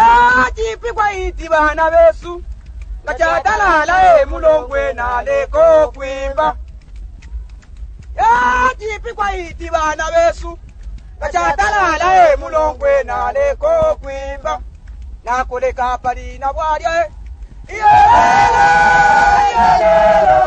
ya jipi kwa iti bana besu kachadalala mulongwe na leko kwimba ya jipi kwa iti bana besu kachadalala mulongwe na leko kwimba nakoleka pali na bwalya yelelo